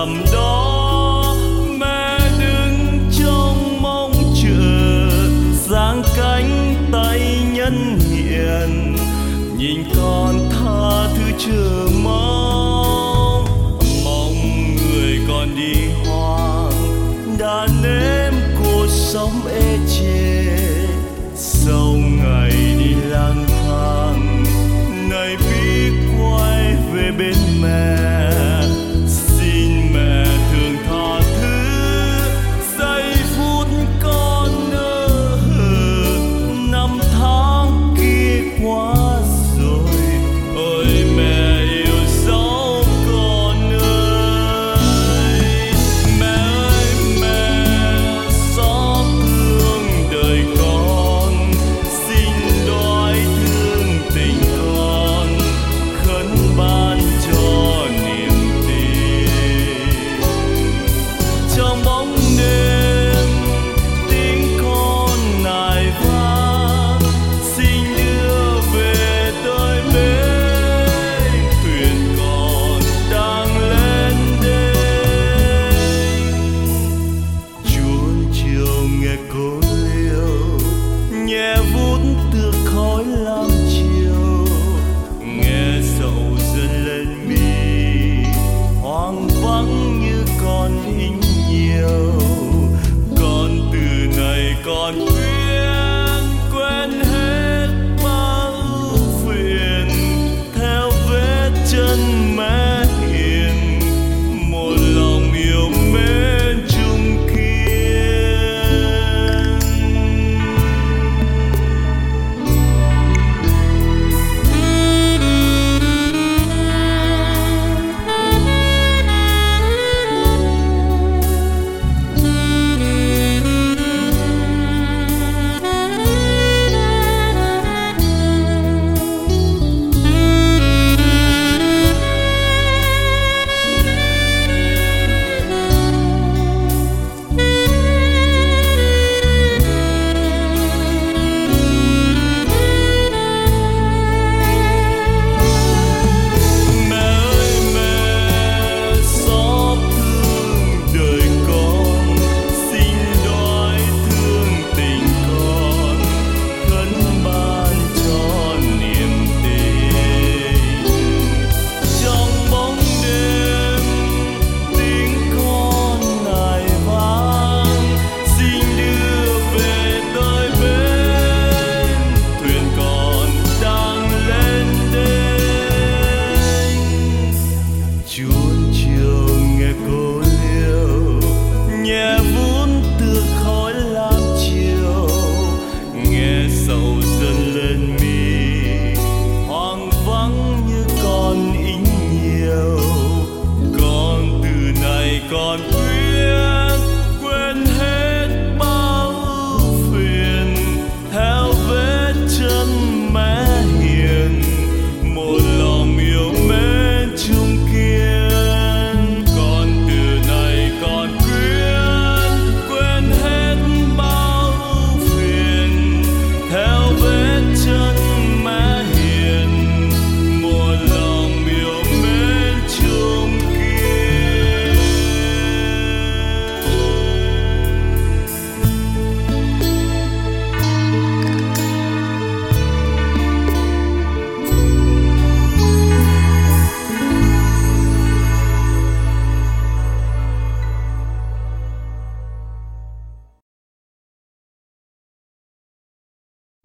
nằm đó, mẹ đứng trong mong chờ, giang cánh tay nhân hiền, nhìn con tha thứ chờ mong. Mong người còn đi hoang đã nếm cuộc sống ê chề, sau ngày đi lang thang này biết quay về bên mẹ. Xin mẹ thương tha thứ giây phút con nỡ, năm tháng kia qua rồi, ôi mẹ yêu dấu con ơi. Mẹ ơi mẹ xót thương đời con, xin đói thương tình con, khấn ban cho niềm tin. Trong bóng đêm tiếng con nài vang, xin đưa về tới bến thuyền còn đang lên đênh. Chuông chiều nghe cô liêu nhẹ vút tựa khói lam chiều, nghe sầu dần lên mi hoang vắng như con hình nhiều. Con từ này con